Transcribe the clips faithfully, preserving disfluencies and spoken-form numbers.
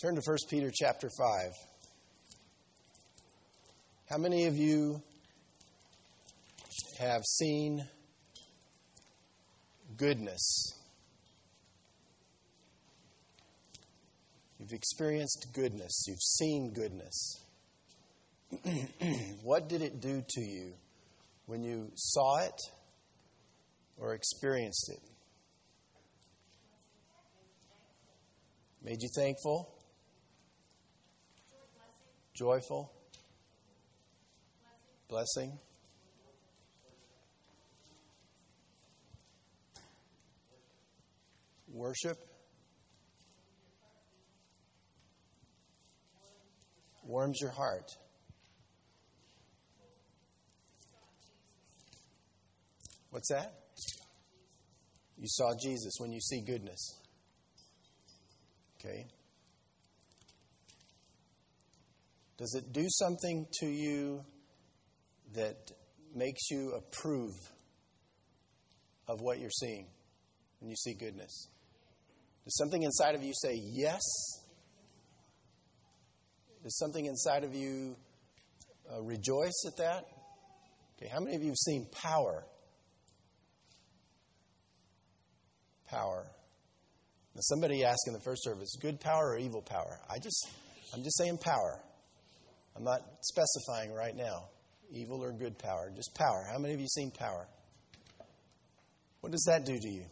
Turn to First Peter chapter five. How many of you have seen goodness? You've experienced goodness. You've seen goodness. What did it do to you when you saw it or experienced it? Made you thankful? Joyful? Blessing? Worship? Warms your heart. What's that? You saw Jesus when you see goodness. Okay. Does it do something to you that makes you approve of what you're seeing when you see goodness? Does something inside of you say yes? Does something inside of you uh, rejoice at that? Okay, how many of you have seen power? Power. Now, somebody asked in the first service, good power or evil power? I just, I'm just saying power. I'm not specifying right now, evil or good power. Just power. How many of you seen power? What does that do to you?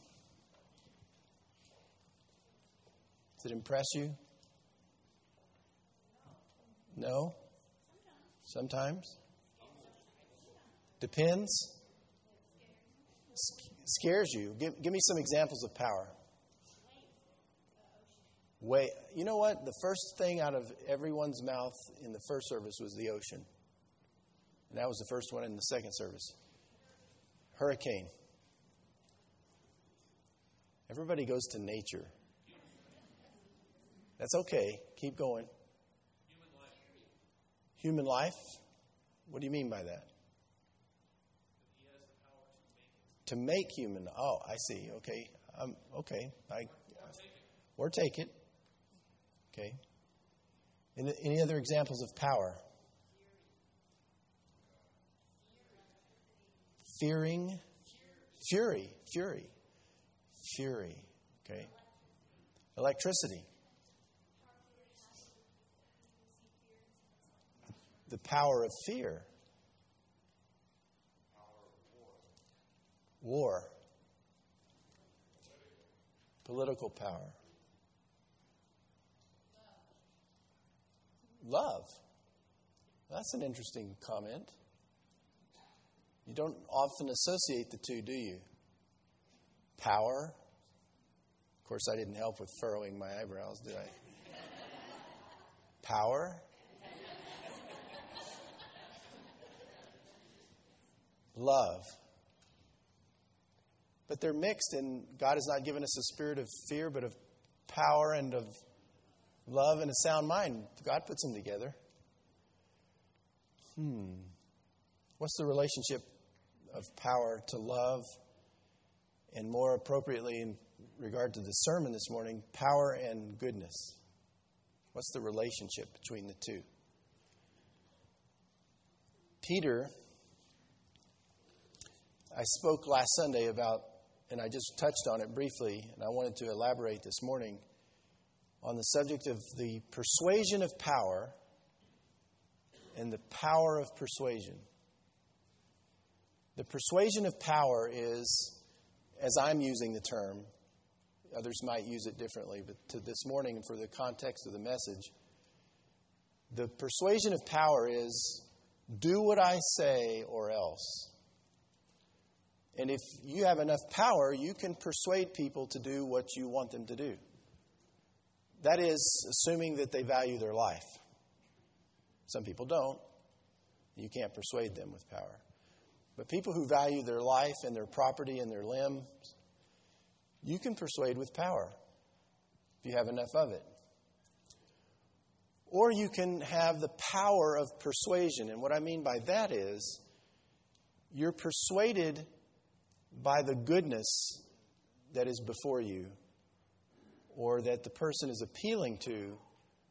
Does it impress you? No? Sometimes? Depends? Scares you. Give, give me some examples of power. Way, you know what? The first thing out of everyone's mouth in the first service was the ocean. And that was the first one in the second service. Hurricane. Everybody goes to nature. That's okay. Keep going. Human life. Human life? What do you mean by that? He has the power to make it. To make human. Oh, I see. Okay. Um, okay. I, or take it. Okay. Any, any other examples of power? Fearing. Fury. Fury. Fury. Okay. Electricity. The power of fear. War. Political power. Love. That's an interesting comment. You don't often associate the two, do you? Power. Of course, I didn't help with furrowing my eyebrows, did I? Power. Love. But they're mixed, and God has not given us a spirit of fear, but of power and of love and a sound mind. God puts them together. Hmm. What's the relationship of power to love? And more appropriately, in regard to the sermon this morning, power and goodness. What's the relationship between the two? Peter, I spoke last Sunday about, and I just touched on it briefly, and I wanted to elaborate this morning on the subject of the persuasion of power and the power of persuasion. The persuasion of power is, as I'm using the term, others might use it differently, but to this morning and for the context of the message, the persuasion of power is, do what I say or else. And if you have enough power, you can persuade people to do what you want them to do. That is, assuming that they value their life. Some people don't. You can't persuade them with power. But people who value their life and their property and their limbs, you can persuade with power if you have enough of it. Or you can have the power of persuasion. And what I mean by that is, you're persuaded by the goodness that is before you, or that the person is appealing to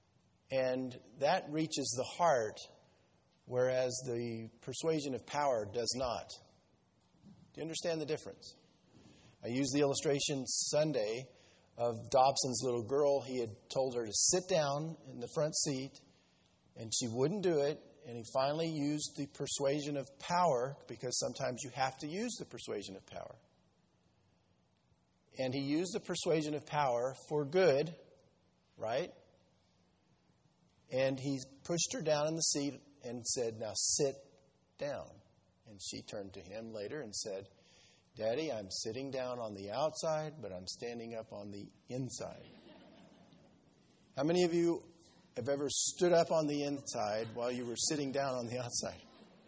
And that reaches the heart, whereas the persuasion of power does not. Do you understand the difference? I used the illustration Sunday of Dobson's little girl. He had told her to sit down in the front seat, and she wouldn't do it. And he finally used the persuasion of power, because sometimes you have to use the persuasion of power. And he used the persuasion of power for good, right? And he pushed her down in the seat and said, now sit down. And she turned to him later and said, Daddy, I'm sitting down on the outside, but I'm standing up on the inside. How many of you have ever stood up on the inside while you were sitting down on the outside?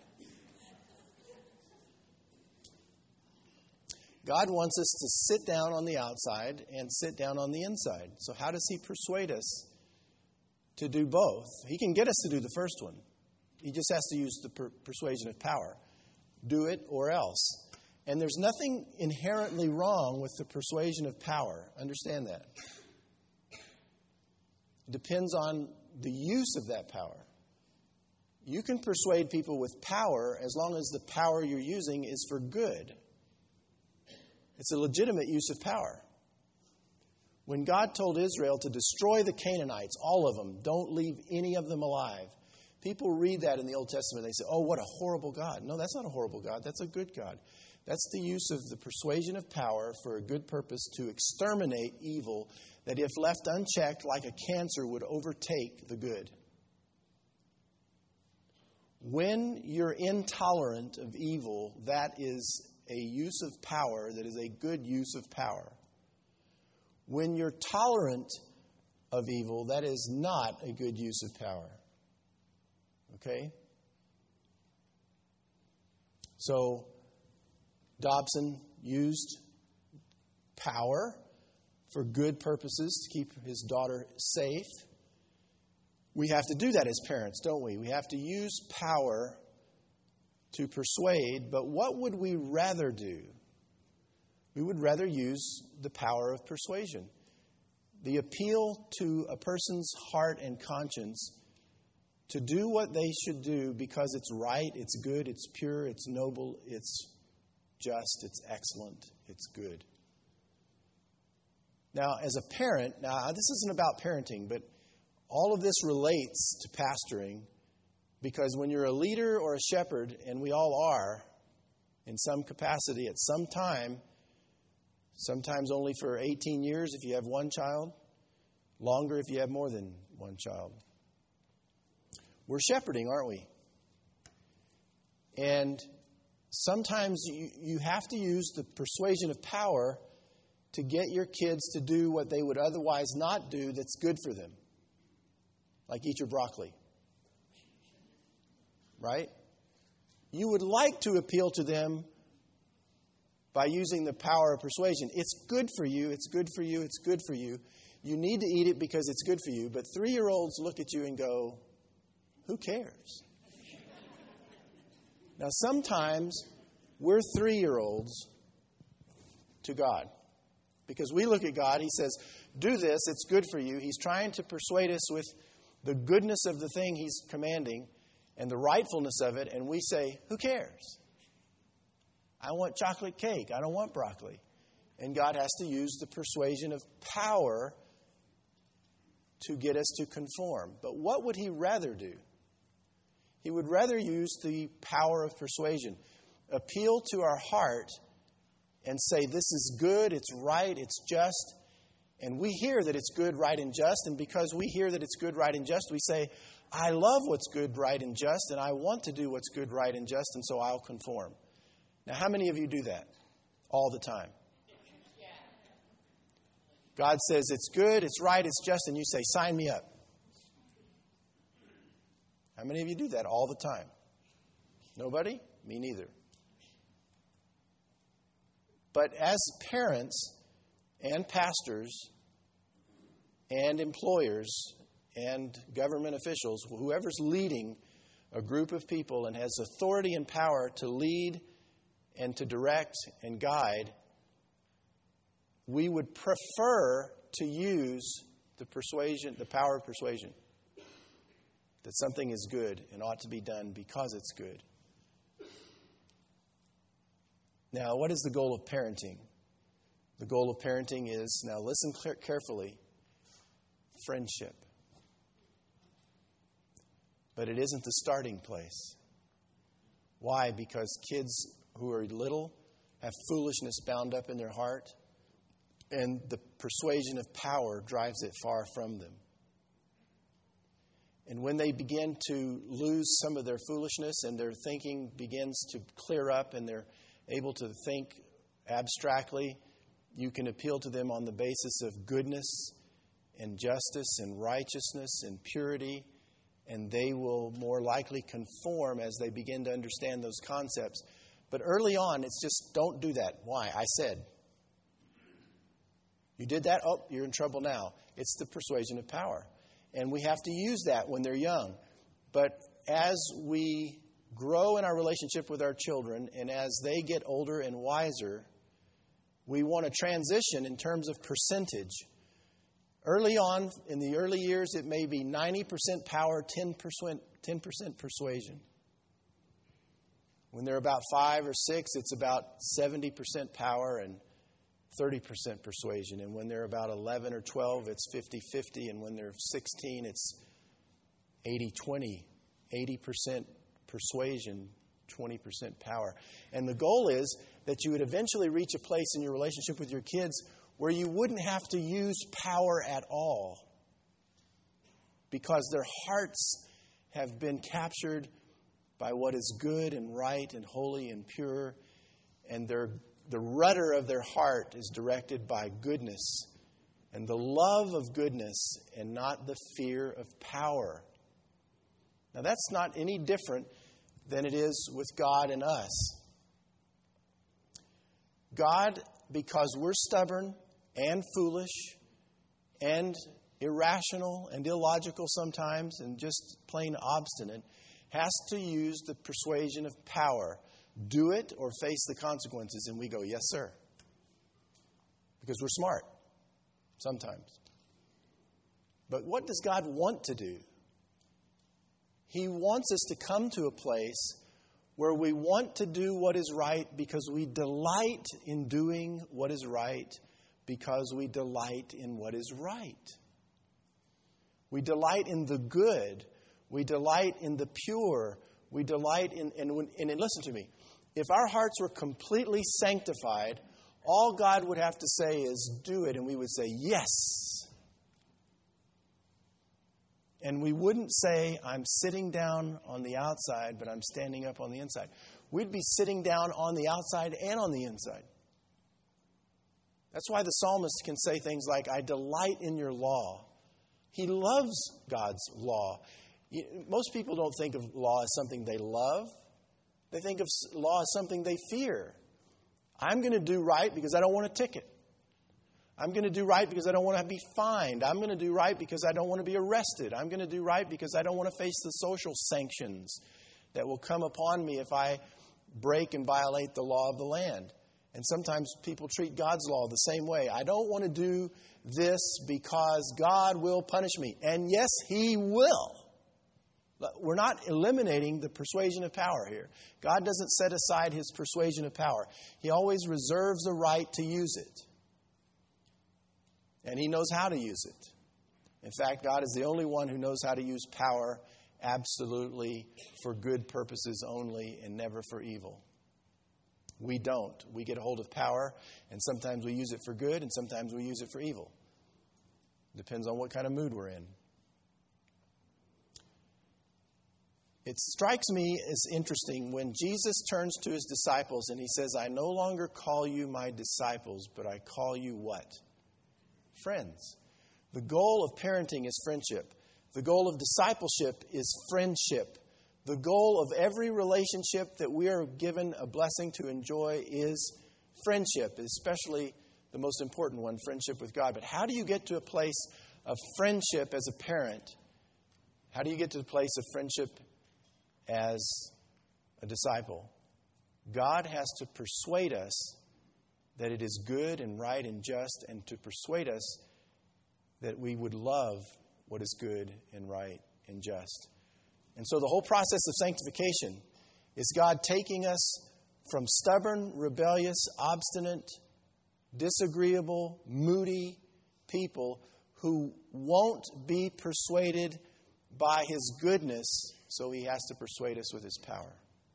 God wants us to sit down on the outside and sit down on the inside. So how does he persuade us to do both? He can get us to do the first one. He just has to use the per- persuasion of power. Do it or else. And there's nothing inherently wrong with the persuasion of power. Understand that. It depends on the use of that power. You can persuade people with power as long as the power you're using is for good. It's a legitimate use of power. When God told Israel to destroy the Canaanites, all of them, don't leave any of them alive, people read that in the Old Testament and they say, oh, what a horrible God. No, that's not a horrible God. That's a good God. That's the use of the persuasion of power for a good purpose to exterminate evil that, if left unchecked, like a cancer, would overtake the good. When you're intolerant of evil, that is a use of power that is a good use of power. When you're tolerant of evil, that is not a good use of power. Okay? So, Dobson used power for good purposes to keep his daughter safe. We have to do that as parents, don't we? We have to use power to persuade, but what would we rather do? We would rather use the power of persuasion. The appeal to a person's heart and conscience to do what they should do because it's right, it's good, it's pure, it's noble, it's just, it's excellent, it's good. Now, as a parent, now this isn't about parenting, but all of this relates to pastoring, because when you're a leader or a shepherd, and we all are in some capacity at some time, sometimes only for eighteen years if you have one child, longer if you have more than one child. We're shepherding, aren't we? And sometimes you, you have to use the persuasion of power to get your kids to do what they would otherwise not do that's good for them. Like eat your broccoli. Right? You would like to appeal to them by using the power of persuasion. It's good for you, it's good for you, it's good for you. You need to eat it because it's good for you. But three-year-olds look at you and go, who cares? Now, sometimes we're three-year-olds to God. Because we look at God, he says, do this, it's good for you. He's trying to persuade us with the goodness of the thing he's commanding and the rightfulness of it. And we say, who cares? I want chocolate cake. I don't want broccoli. And God has to use the persuasion of power to get us to conform. But what would he rather do? He would rather use the power of persuasion. Appeal to our heart and say, this is good, it's right, it's just. And we hear that it's good, right, and just. And because we hear that it's good, right, and just, we say, I love what's good, right, and just, and I want to do what's good, right, and just, and so I'll conform. Now, how many of you do that all the time? God says it's good, it's right, it's just, and you say, sign me up. How many of you do that all the time? Nobody? Me neither. But as parents and pastors and employers and government officials, whoever's leading a group of people and has authority and power to lead and to direct and guide, we would prefer to use the persuasion, the power of persuasion. that something is good and ought to be done because it's good. Now, what is the goal of parenting? The goal of parenting is, now listen carefully, friendship. But it isn't the starting place. Why? Because kids who are little have foolishness bound up in their heart, and the persuasion of power drives it far from them. And when they begin to lose some of their foolishness and their thinking begins to clear up and they're able to think abstractly, you can appeal to them on the basis of goodness and justice and righteousness and purity, and they will more likely conform as they begin to understand those concepts. But early on, it's just don't do that. Why? I said. You did that? Oh, you're in trouble now. It's the persuasion of power. And we have to use that when they're young. But as we grow in our relationship with our children, and as they get older and wiser, we want to transition in terms of percentage. Early on, in the early years, it may be ninety percent power, ten percent, ten percent persuasion. When they're about five or six, it's about seventy percent power and thirty percent persuasion. And when they're about eleven or twelve, it's fifty-fifty. And when they're sixteen, it's eighty twenty. eighty percent persuasion, twenty percent power. And the goal is that you would eventually reach a place in your relationship with your kids where you wouldn't have to use power at all, because their hearts have been captured by what is good and right and holy and pure, and their the rudder of their heart is directed by goodness and the love of goodness and not the fear of power. Now, that's not any different than it is with God and us. God, because we're stubborn and foolish and irrational and illogical sometimes and just plain obstinate, has to use the persuasion of power. Do it or face the consequences. And we go, yes, sir. Because we're smart sometimes. But what does God want to do? He wants us to come to a place where we want to do what is right because we delight in doing what is right because we delight in what is right. We delight in the good. We delight in the pure. We delight in, and, and, and listen to me, if our hearts were completely sanctified, all God would have to say is, do it. And we would say, yes. And we wouldn't say, I'm sitting down on the outside, but I'm standing up on the inside. We'd be sitting down on the outside and on the inside. That's why the psalmist can say things like, I delight in your law. He loves God's law. Most people don't think of law as something they love. They think of law as something they fear. I'm going to do right because I don't want a ticket. I'm going to do right because I don't want to be fined. I'm going to do right because I don't want to be arrested. I'm going to do right because I don't want to face the social sanctions that will come upon me if I break and violate the law of the land. And sometimes people treat God's law the same way. I don't want to do this because God will punish me. And yes, He will. We're not eliminating the persuasion of power here. God doesn't set aside His persuasion of power. He always reserves the right to use it. And He knows how to use it. In fact, God is the only one who knows how to use power absolutely for good purposes only and never for evil. We don't. We get a hold of power, and sometimes we use it for good, and sometimes we use it for evil. Depends on what kind of mood we're in. It strikes me as interesting when Jesus turns to His disciples and He says, I no longer call you my disciples, but I call you what? Friends. The goal of parenting is friendship. The goal of discipleship is friendship. The goal of every relationship that we are given a blessing to enjoy is friendship, especially the most important one, friendship with God. But how do you get to a place of friendship as a parent? How do you get to the place of friendship as a disciple? God has to persuade us that it is good and right and just, and to persuade us that we would love what is good and right and just. And so the whole process of sanctification is God taking us from stubborn, rebellious, obstinate, disagreeable, moody people who won't be persuaded by His goodness, so He has to persuade us with His power.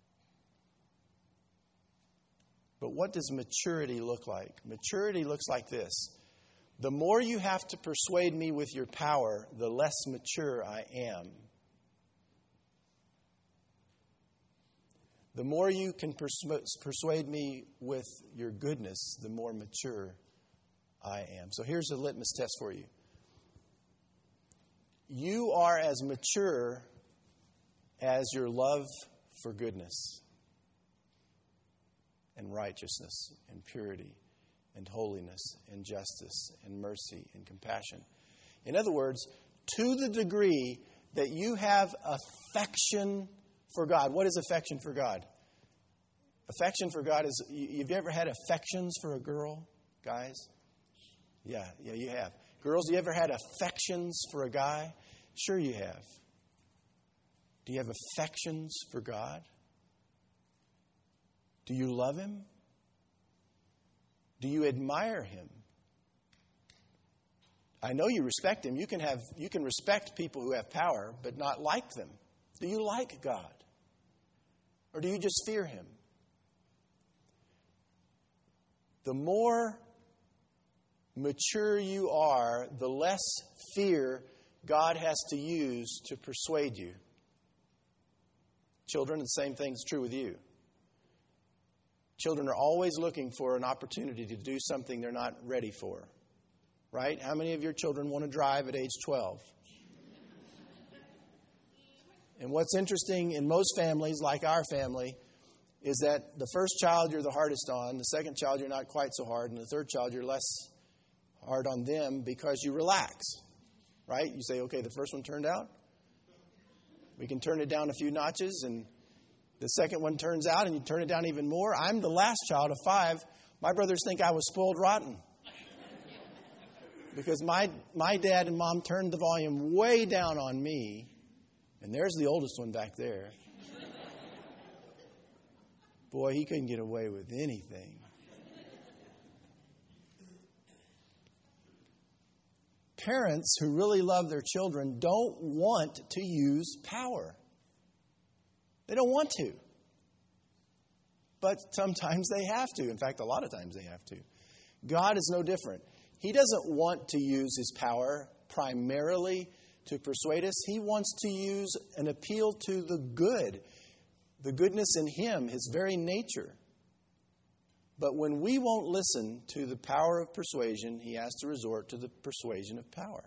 But what does maturity look like? Maturity looks like this. The more you have to persuade me with your power, the less mature I am. The more you can persu- persuade me with your goodness, the more mature I am. So here's a litmus test for you. You are as mature as your love for goodness and righteousness and purity and holiness and justice and mercy and compassion. In other words, to the degree that you have affection for God. What is affection for God? Affection for God is, you've ever had affections for a girl, guys? Yeah, yeah, you have. Girls, you ever had affections for a guy? Sure you have. Do you have affections for God? Do you love Him? Do you admire Him? I know you respect Him. You can have you can respect people who have power, but not like them. Do you like God? Or do you just fear Him? The more mature you are, the less fear God has to use to persuade you. Children, the same thing is true with you. Children are always looking for an opportunity to do something they're not ready for. Right? How many of your children want to drive at age twelve? And what's interesting in most families, like our family, is that the first child you're the hardest on, the second child you're not quite so hard, and the third child you're less hard on them because you relax. Right? You say, okay, the first one turned out. We can turn it down a few notches, and the second one turns out, and you turn it down even more. I'm the last child of five. My brothers think I was spoiled rotten. Because my, my dad and mom turned the volume way down on me. And there's the oldest one back there. Boy, he couldn't get away with anything. Parents who really love their children don't want to use power. They don't want to. But sometimes they have to. In fact, a lot of times they have to. God is no different. He doesn't want to use His power primarily to persuade us. He wants to use an appeal to the good, the goodness in Him, His very nature. But when we won't listen to the power of persuasion, He has to resort to the persuasion of power.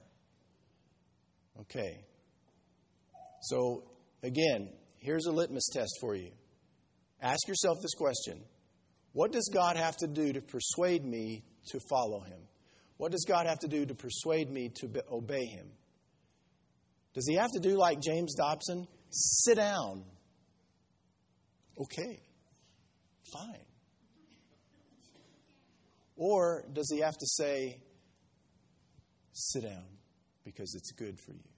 Okay. So, again, here's a litmus test for you. Ask yourself this question. What does God have to do to persuade me to follow Him? What does God have to do to persuade me to be- obey Him? Does He have to do like James Dobson? Sit down. Okay. Fine. Or does He have to say, sit down because it's good for you?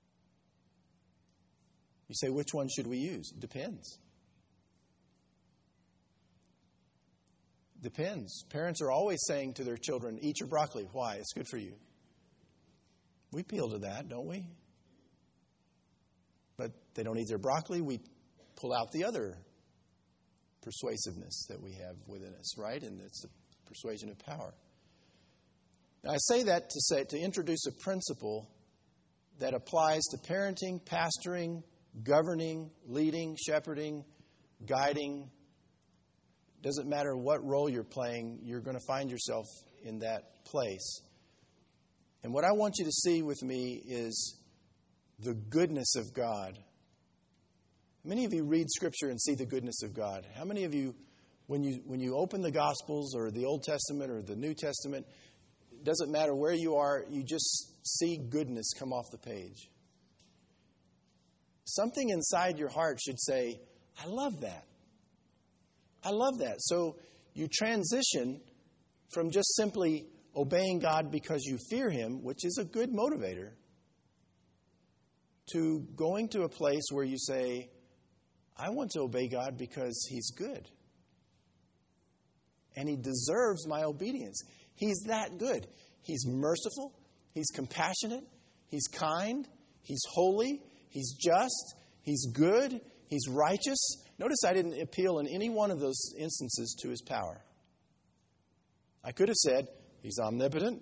You say, which one should we use? It depends. Depends. Parents are always saying to their children, eat your broccoli. Why? It's good for you. We appeal to that, don't we? But they don't eat their broccoli. We pull out the other persuasiveness that we have within us, right? And it's the persuasion of power. Now, I say that to say to introduce a principle that applies to parenting, pastoring, governing, leading, shepherding, guiding. Doesn't matter what role you're playing, you're going to find yourself in that place. And what I want you to see with me is the goodness of God. Many of you read Scripture and see the goodness of God. How many of you, when you when you open the Gospels or the Old Testament or the New Testament, it doesn't matter where you are, you just see goodness come off the page? Something inside your heart should say, I love that. I love that. So you transition from just simply obeying God because you fear Him, which is a good motivator, to going to a place where you say, I want to obey God because He's good. And He deserves my obedience. He's that good. He's merciful. He's compassionate. He's kind. He's holy. He's just. He's good. He's righteous. Notice I didn't appeal in any one of those instances to His power. I could have said, He's omnipotent.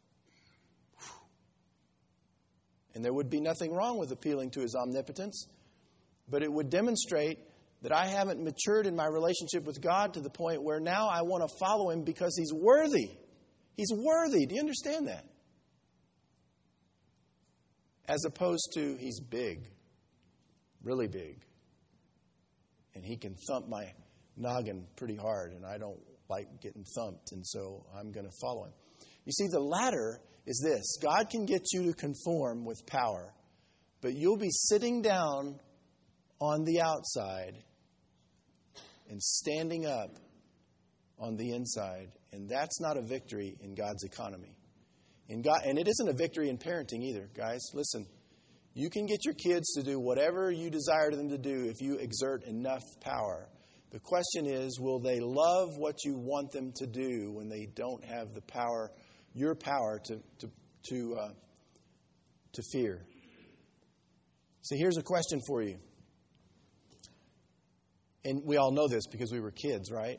And there would be nothing wrong with appealing to His omnipotence. But it would demonstrate that I haven't matured in my relationship with God to the point where now I want to follow Him because He's worthy. He's worthy. Do you understand that? As opposed to He's big. Really big. And He can thump my noggin pretty hard. And I don't like getting thumped. And so I'm going to follow Him. You see, the latter is this. God can get you to conform with power. But you'll be sitting down on the outside and standing up on the inside. And that's not a victory in God's economy. In God, and it isn't a victory in parenting either, guys. Listen, you can get your kids to do whatever you desire them to do if you exert enough power. The question is, will they love what you want them to do when they don't have the power, your power to to to, uh, to fear? So here's a question for you. And we all know this because we were kids, right?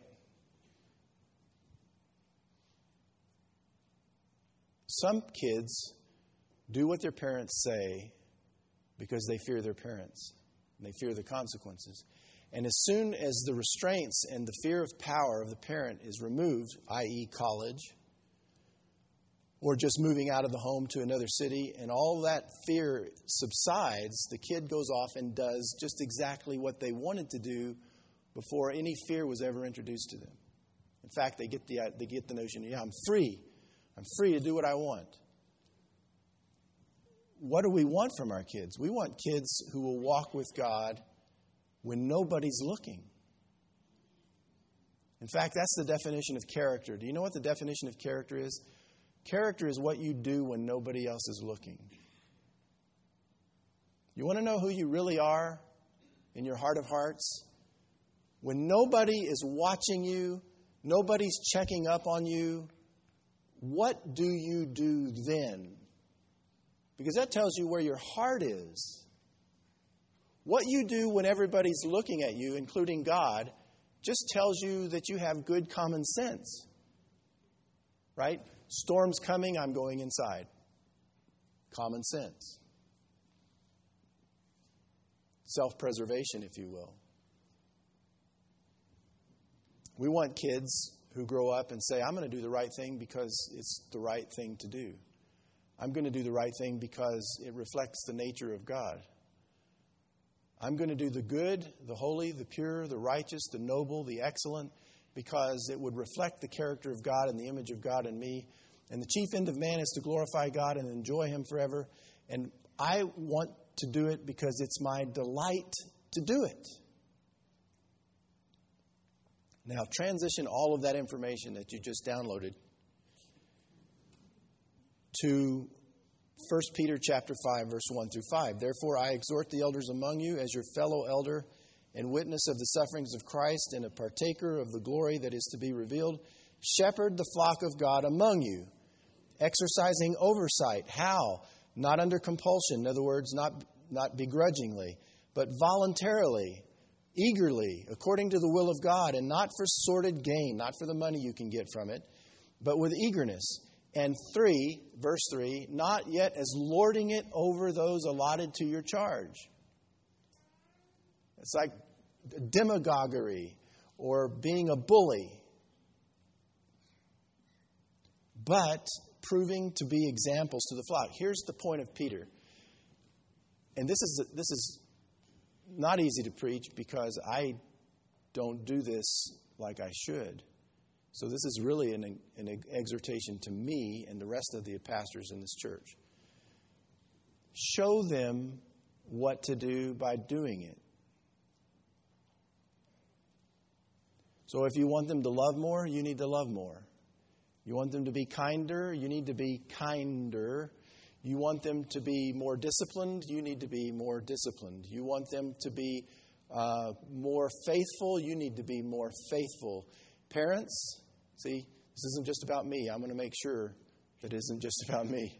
Some kids do what their parents say because they fear their parents. And they fear the consequences. And as soon as the restraints and the fear of power of the parent is removed, that is college, or just moving out of the home to another city, and all that fear subsides, the kid goes off and does just exactly what they wanted to do before any fear was ever introduced to them. In fact, they get the they get the notion, yeah, I'm free. I'm free to do what I want. What do we want from our kids? We want kids who will walk with God when nobody's looking. In fact, that's the definition of character. Do you know what the definition of character is? Character is what you do when nobody else is looking. You want to know who you really are in your heart of hearts? When nobody is watching you, nobody's checking up on you, what do you do then? Because that tells you where your heart is. What you do when everybody's looking at you, including God, just tells you that you have good common sense. Right? Storm's coming, I'm going inside. Common sense. Self-preservation, if you will. We want kids who grow up and say, I'm going to do the right thing because it's the right thing to do. I'm going to do the right thing because it reflects the nature of God. I'm going to do the good, the holy, the pure, the righteous, the noble, the excellent, because it would reflect the character of God and the image of God in me. And the chief end of man is to glorify God and enjoy Him forever. And I want to do it because it's my delight to do it. Now, transition all of that information that you just downloaded to First Peter chapter five, verse one through five. Therefore, I exhort the elders among you as your fellow elder and witness of the sufferings of Christ and a partaker of the glory that is to be revealed. Shepherd the flock of God among you, exercising oversight. How? Not under compulsion. In other words, not, not begrudgingly, but voluntarily, eagerly, according to the will of God, and not for sordid gain, not for the money you can get from it, but with eagerness. And three, verse three, not yet as lording it over those allotted to your charge. It's like demagoguery or being a bully. But proving to be examples to the flock. Here's the point of Peter. And this is this is not easy to preach because I don't do this like I should. So this is really an, an exhortation to me and the rest of the pastors in this church. Show them what to do by doing it. So if you want them to love more, you need to love more. You want them to be kinder, you need to be kinder. You want them to be more disciplined, you need to be more disciplined. You want them to be uh, more faithful, you need to be more faithful. Parents, see, this isn't just about me. I'm going to make sure that it isn't just about me.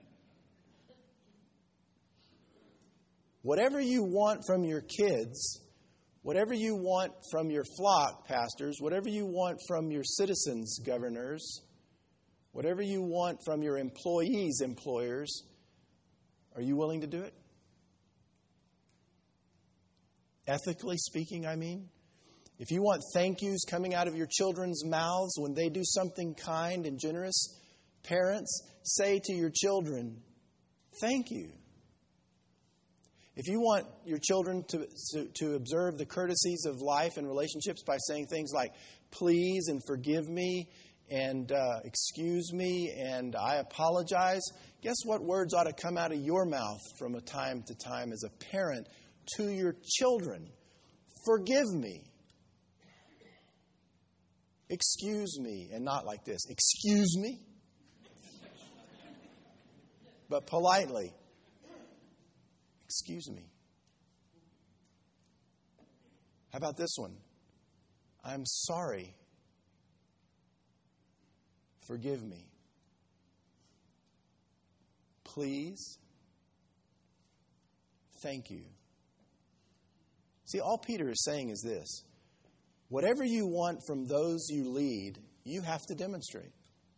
Whatever you want from your kids, whatever you want from your flock, pastors, whatever you want from your citizens, governors, whatever you want from your employees, employers, are you willing to do it? Ethically speaking, I mean. If you want thank yous coming out of your children's mouths when they do something kind and generous, parents, say to your children, thank you. If you want your children to, to, to observe the courtesies of life and relationships by saying things like, please and forgive me, and uh, excuse me, and I apologize, guess what words ought to come out of your mouth from a time to time as a parent to your children? Forgive me. Excuse me, and not like this. Excuse me. But politely. Excuse me. How about this one? I'm sorry. Forgive me. Please. Thank you. See, all Peter is saying is this. Whatever you want from those you lead, you have to demonstrate.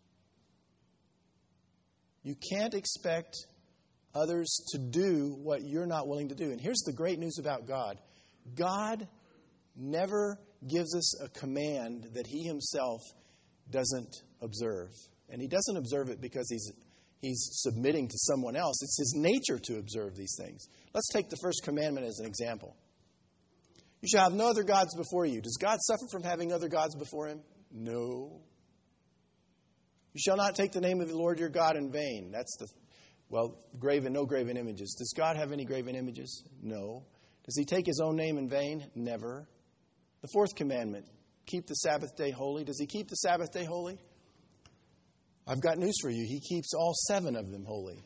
You can't expect others to do what you're not willing to do. And here's the great news about God. God never gives us a command that He Himself doesn't observe. And He doesn't observe it because He's He's submitting to someone else. It's His nature to observe these things. Let's take the first commandment as an example. You shall have no other gods before you. Does God suffer from having other gods before Him? No. You shall not take the name of the Lord your God in vain. That's the, well, graven, no graven images. Does God have any graven images? No. Does He take His own name in vain? Never. The fourth commandment, keep the Sabbath day holy. Does He keep the Sabbath day holy? I've got news for you. He keeps all seven of them holy.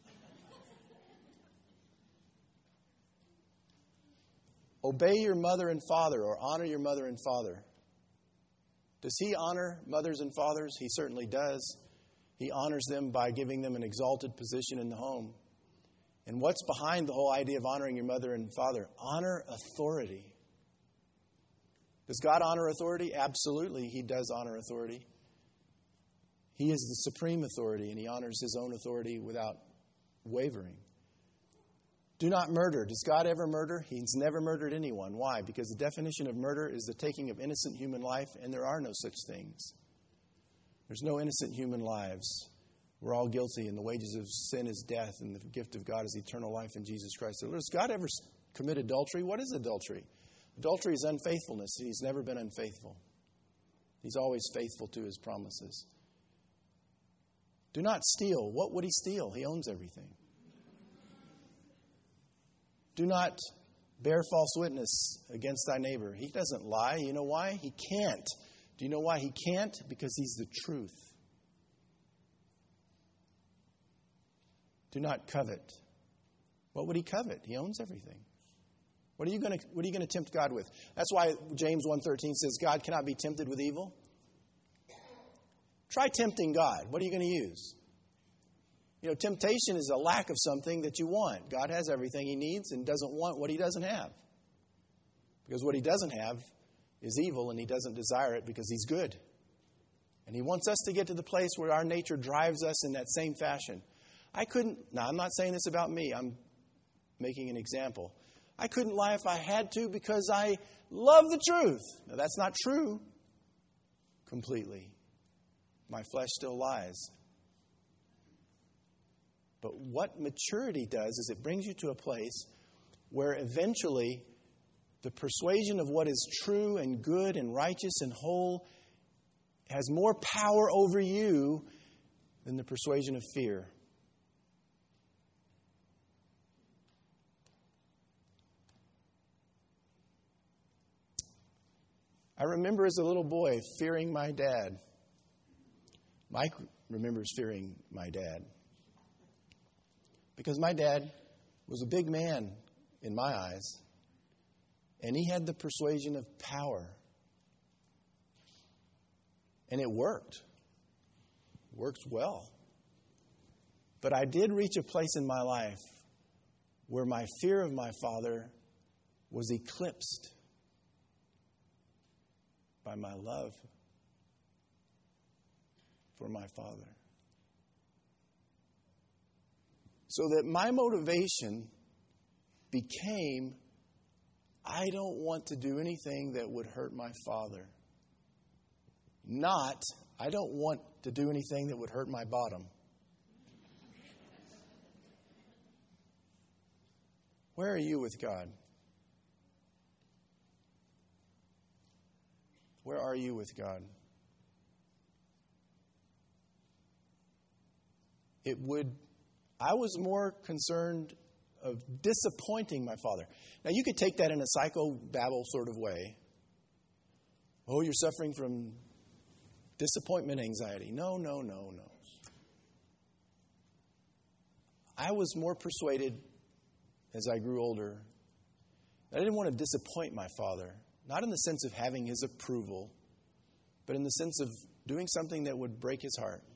Obey your mother and father, or honor your mother and father. Does He honor mothers and fathers? He certainly does. He honors them by giving them an exalted position in the home. And what's behind the whole idea of honoring your mother and father? Honor authority. Does God honor authority? Absolutely, He does honor authority. He is the supreme authority, and He honors His own authority without wavering. Do not murder. Does God ever murder? He's never murdered anyone. Why? Because the definition of murder is the taking of innocent human life, and there are no such things. There's no innocent human lives. We're all guilty, and the wages of sin is death, and the gift of God is eternal life in Jesus Christ. So does God ever commit adultery? What is adultery? Adultery is unfaithfulness. He's never been unfaithful. He's always faithful to His promises. Do not steal. What would He steal? He owns everything. Do not bear false witness against thy neighbor. He doesn't lie. You know why? He can't. Do you know why He can't? Because He's the truth. Do not covet. What would He covet? He owns everything. What are you going to what are you going to tempt God with? That's why James one thirteen says God cannot be tempted with evil. Try tempting God. What are you going to use? You know, temptation is a lack of something that you want. God has everything He needs and doesn't want what He doesn't have. Because what He doesn't have is evil, and He doesn't desire it because He's good. And He wants us to get to the place where our nature drives us in that same fashion. I couldn't, now I'm not saying this about me, I'm making an example. I couldn't lie if I had to because I love the truth. Now that's not true completely. My flesh still lies. But what maturity does is it brings you to a place where eventually the persuasion of what is true and good and righteous and whole has more power over you than the persuasion of fear. I remember as a little boy fearing my dad. Mike remembers fearing my dad. Because my dad was a big man in my eyes, and he had the persuasion of power. And it worked. It works well. But I did reach a place in my life where my fear of my father was eclipsed by my love for my father. So that my motivation became, I don't want to do anything that would hurt my father. Not, I don't want to do anything that would hurt my bottom. Where are you with God? Where are you with God? It would, I was more concerned of disappointing my father. Now, you could take that in a psychobabble sort of way. Oh, you're suffering from disappointment anxiety. No, no, no, no. I was more persuaded as I grew older that I didn't want to disappoint my father. Not in the sense of having his approval, but in the sense of doing something that would break his heart.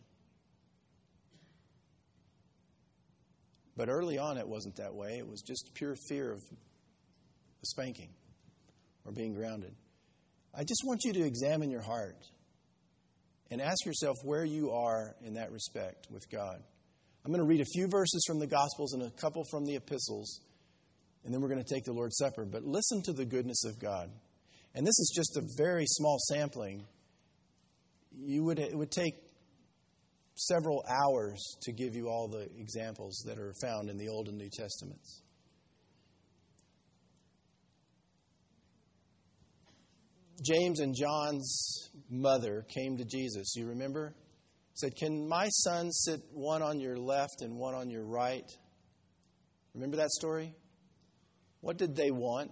But early on, it wasn't that way. It was just pure fear of a spanking or being grounded. I just want you to examine your heart and ask yourself where you are in that respect with God. I'm going to read a few verses from the Gospels and a couple from the epistles, and then we're going to take the Lord's Supper. But listen to the goodness of God. And this is just a very small sampling. You would, it would take several hours to give you all the examples that are found in the Old and New Testaments. James and John's mother came to Jesus. You remember? Said, "Can my son sit one on your left and one on your right?" Remember that story? What did they want?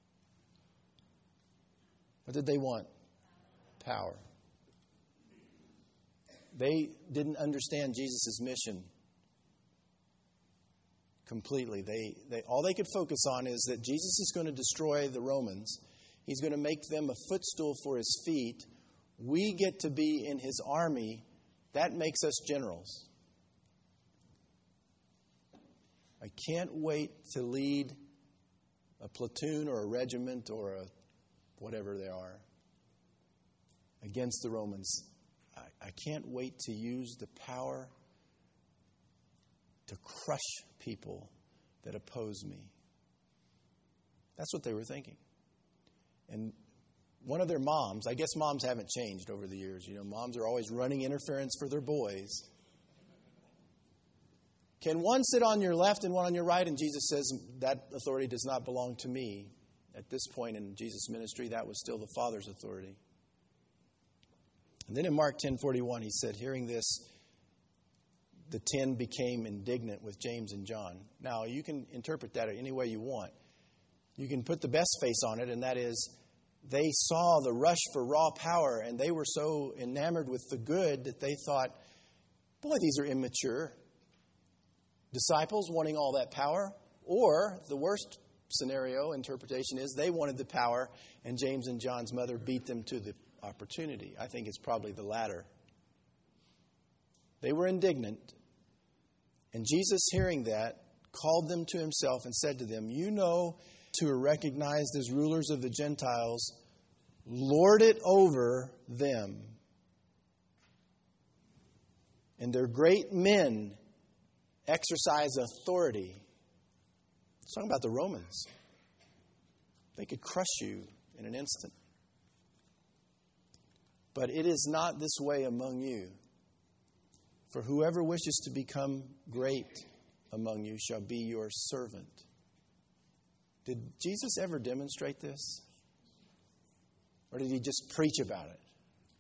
What did they want? Power. They didn't understand Jesus' mission completely. They, they, all they could focus on is that Jesus is going to destroy the Romans. He's going to make them a footstool for his feet. We get to be in his army. That makes us generals. I can't wait to lead a platoon or a regiment or a whatever they are against the Romans. I, I can't wait to use the power to crush people that oppose me. That's what they were thinking. And one of their moms, I guess moms haven't changed over the years. You know, moms are always running interference for their boys. Can one sit on your left and one on your right? And Jesus says, that authority does not belong to me. At this point in Jesus' ministry, that was still the Father's authority. And then in Mark ten forty-one, he said, hearing this, the ten became indignant with James and John. Now, you can interpret that any way you want. You can put the best face on it, and that is, they saw the rush for raw power, and they were so enamored with the good that they thought, boy, these are immature disciples wanting all that power. Or the worst scenario interpretation is they wanted the power, and James and John's mother beat them to the opportunity. I think it's probably the latter. They were indignant, and Jesus, hearing that, called them to himself and said to them, "You know, who are recognized as rulers of the Gentiles, lord it over them. And their great men exercise authority." It's talking about the Romans. They could crush you in an instant. "But it is not this way among you. For whoever wishes to become great among you shall be your servant." Did Jesus ever demonstrate this? Or did he just preach about it?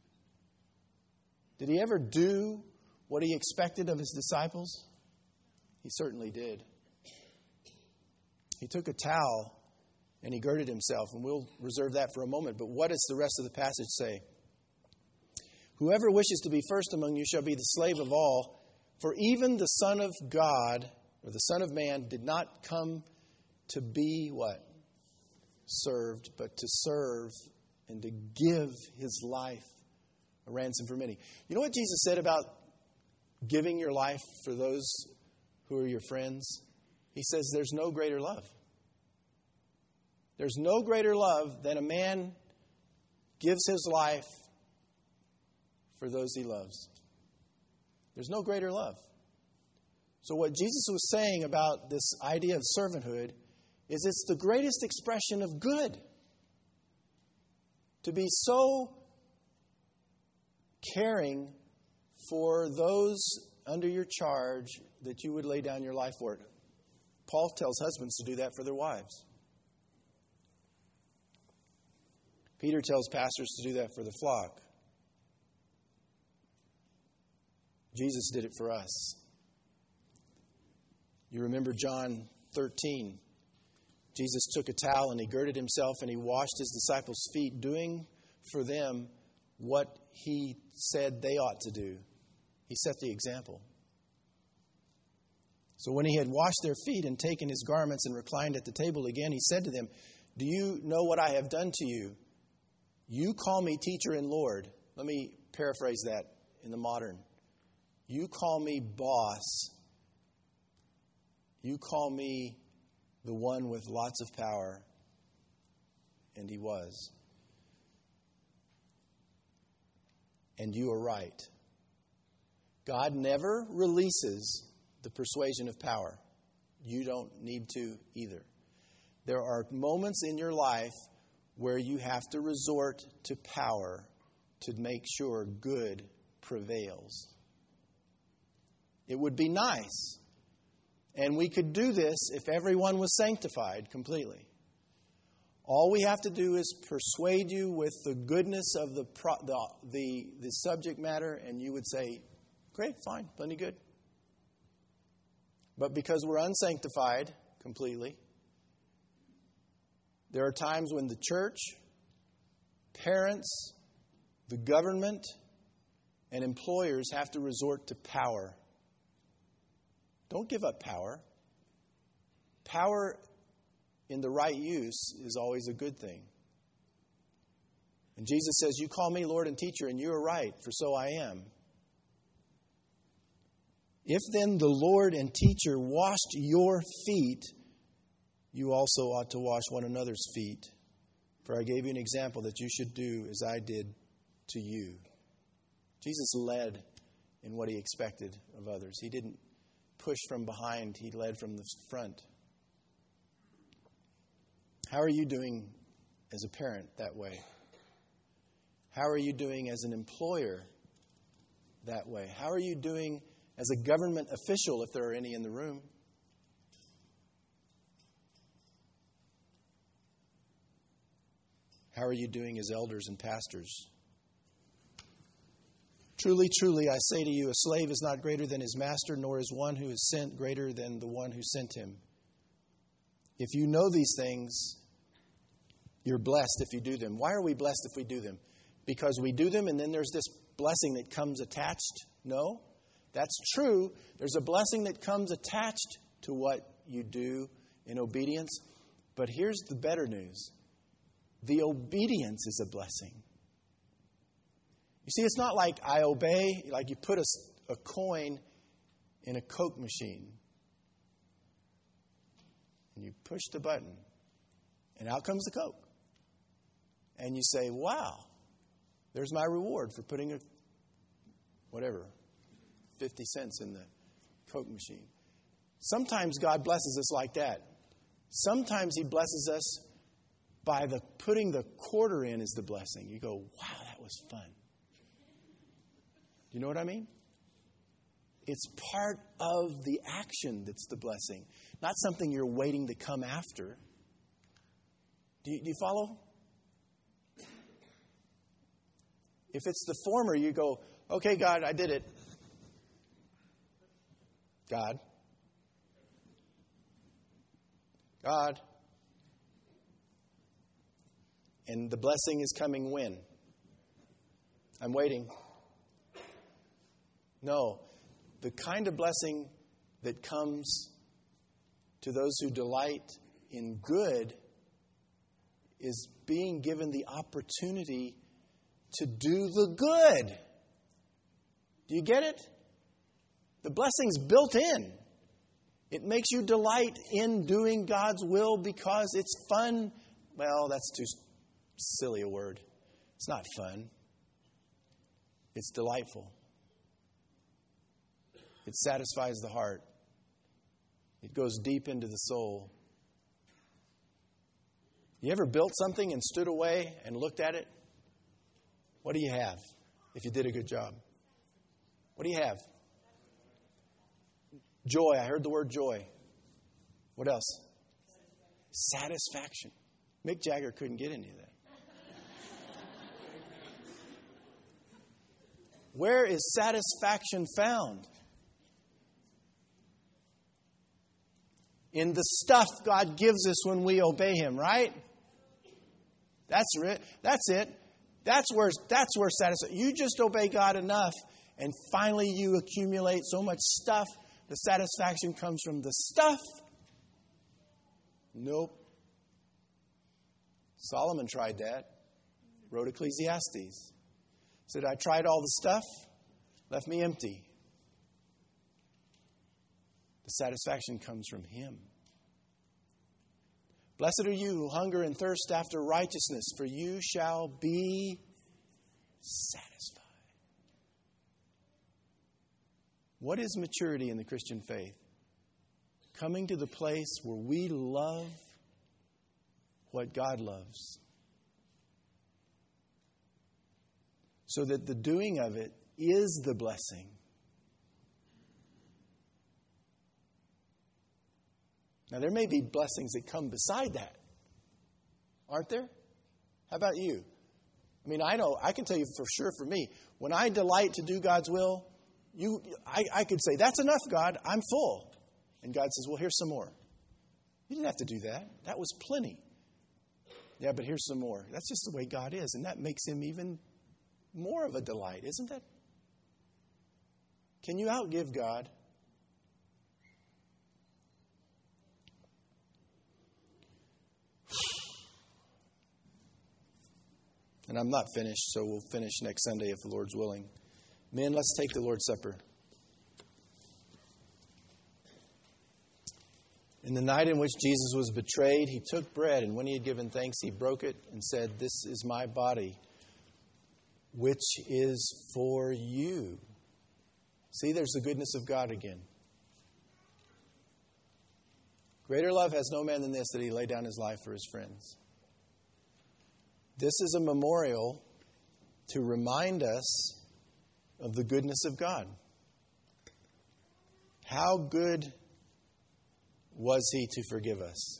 Did he ever do what he expected of his disciples? He certainly did. He took a towel and he girded himself, and we'll reserve that for a moment. But what does the rest of the passage say? "Whoever wishes to be first among you shall be the slave of all. For even the Son of God, For the Son of Man did not come to be what? Served, but to serve and to give his life a ransom for many. You know what Jesus said about giving your life for those who are your friends? He says there's no greater love. There's no greater love than a man gives his life for those he loves. There's no greater love. So what Jesus was saying about this idea of servanthood is it's the greatest expression of good. To be so caring for those under your charge that you would lay down your life for it. Paul tells husbands to do that for their wives. Peter tells pastors to do that for the flock. Jesus did it for us. You remember John thirteen. Jesus took a towel and he girded himself and he washed his disciples' feet, doing for them what he said they ought to do. He set the example. So when he had washed their feet and taken his garments and reclined at the table again, he said to them, "Do you know what I have done to you? You call me teacher and Lord." Let me paraphrase that in the modern. You call me boss. You call me the one with lots of power. And he was. And you are right. God never releases the persuasion of power. You don't need to either. There are moments in your life where you have to resort to power to make sure good prevails. It would be nice. And we could do this if everyone was sanctified completely. All we have to do is persuade you with the goodness of the, pro- the, the, the subject matter, and you would say, great, fine, plenty good. But because we're unsanctified completely, there are times when the church, parents, the government, and employers have to resort to power. Don't give up power. Power in the right use is always a good thing. And Jesus says, "You call me Lord and teacher, and you are right, for so I am." If then the Lord and teacher washed your feet, you also ought to wash one another's feet. For I gave you an example that you should do as I did to you. Jesus led in what he expected of others. He didn't push from behind. He led from the front. How are you doing as a parent that way? How are you doing as an employer that way? How are you doing as a government official, if there are any in the room? How are you doing as elders and pastors? Truly, truly, I say to you, a slave is not greater than his master, nor is one who is sent greater than the one who sent him. If you know these things, you're blessed if you do them. Why are we blessed if we do them? Because we do them and then there's this blessing that comes attached? No, that's true. There's a blessing that comes attached to what you do in obedience. But here's the better news. The obedience is a blessing. You see, it's not like I obey, like you put a, a coin in a Coke machine. And you push the button. And out comes the Coke. And you say, wow, there's my reward for putting a, whatever, fifty cents in the Coke machine. Sometimes God blesses us like that. Sometimes he blesses us by the putting the quarter in is the blessing. You go, wow, that was fun. You know what I mean? It's part of the action that's the blessing, not something you're waiting to come after. Do you, do you follow? If it's the former, you go, okay, God, I did it. God. God. And the blessing is coming when? I'm waiting. No, the kind of blessing that comes to those who delight in good is being given the opportunity to do the good. Do you get it? The blessing's built in. It makes you delight in doing God's will because it's fun. Well, that's too silly a word. It's not fun. It's delightful. It satisfies the heart. It goes deep into the soul. You ever built something and stood away and looked at it? What do you have if you did a good job? What do you have? Joy. I heard the word joy. What else? Satisfaction. Mick Jagger couldn't get any of that. Where is satisfaction found? In the stuff God gives us when we obey Him, right? That's it. That's it. That's where that's where satisfaction. You just obey God enough, and finally you accumulate so much stuff. The satisfaction comes from the stuff. Nope. Solomon tried that. Wrote Ecclesiastes. Said, I tried all the stuff, left me empty. The satisfaction comes from Him. Blessed are you who hunger and thirst after righteousness, for you shall be satisfied. What is maturity in the Christian faith? Coming to the place where we love what God loves, so that the doing of it is the blessing. Now, there may be blessings that come beside that. Aren't there? How about you? I mean, I know, I can tell you for sure for me, when I delight to do God's will, you, I, I could say, that's enough, God, I'm full. And God says, well, here's some more. You didn't have to do that. That was plenty. Yeah, but here's some more. That's just the way God is. And that makes Him even more of a delight, isn't it? Can you outgive God? And I'm not finished, so we'll finish next Sunday if the Lord's willing. Men, let's take the Lord's Supper. In the night in which Jesus was betrayed, He took bread, and when He had given thanks, He broke it and said, this is my body, which is for you. See, there's the goodness of God again. Greater love has no man than this, that He laid down His life for His friends. This is a memorial to remind us of the goodness of God. How good was He to forgive us?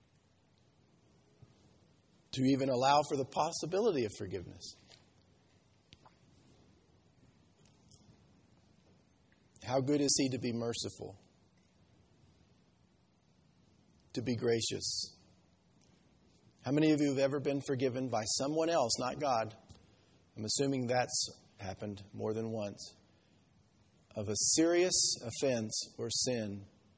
To even allow for the possibility of forgiveness. How good is He to be merciful? To be gracious? How many of you have ever been forgiven by someone else, not God? I'm assuming that's happened more than once. Of a serious offense or sin,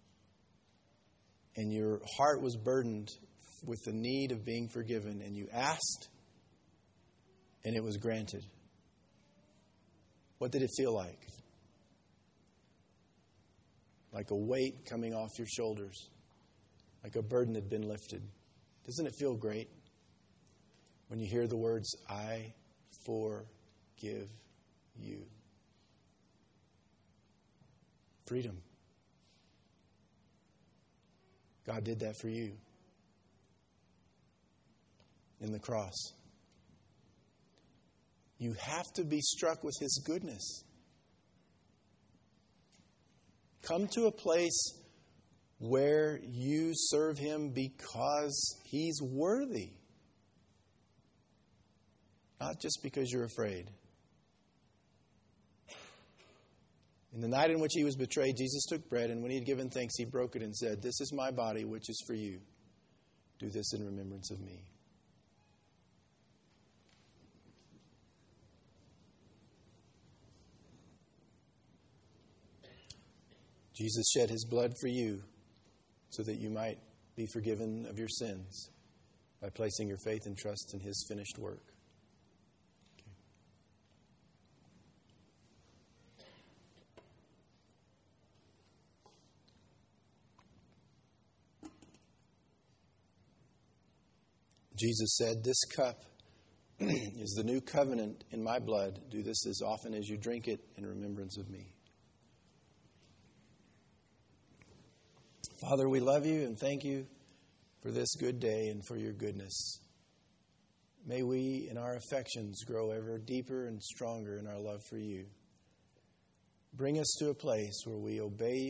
and your heart was burdened with the need of being forgiven, and you asked, and it was granted. What did it feel like? Like a weight coming off your shoulders, like a burden had been lifted. Doesn't it feel great when you hear the words, I forgive you? Freedom. God did that for you in the cross. You have to be struck with His goodness. Come to a place where you serve Him because He's worthy. Not just because you're afraid. In the night in which He was betrayed, Jesus took bread, and when He had given thanks, He broke it and said, this is my body, which is for you. Do this in remembrance of me. Jesus shed His blood for you so that you might be forgiven of your sins by placing your faith and trust in His finished work. Jesus said, "This cup is the new covenant in my blood. Do this as often as you drink it in remembrance of me." Father, we love you and thank you for this good day and for your goodness. May we in our affections grow ever deeper and stronger in our love for you. Bring us to a place where we obey you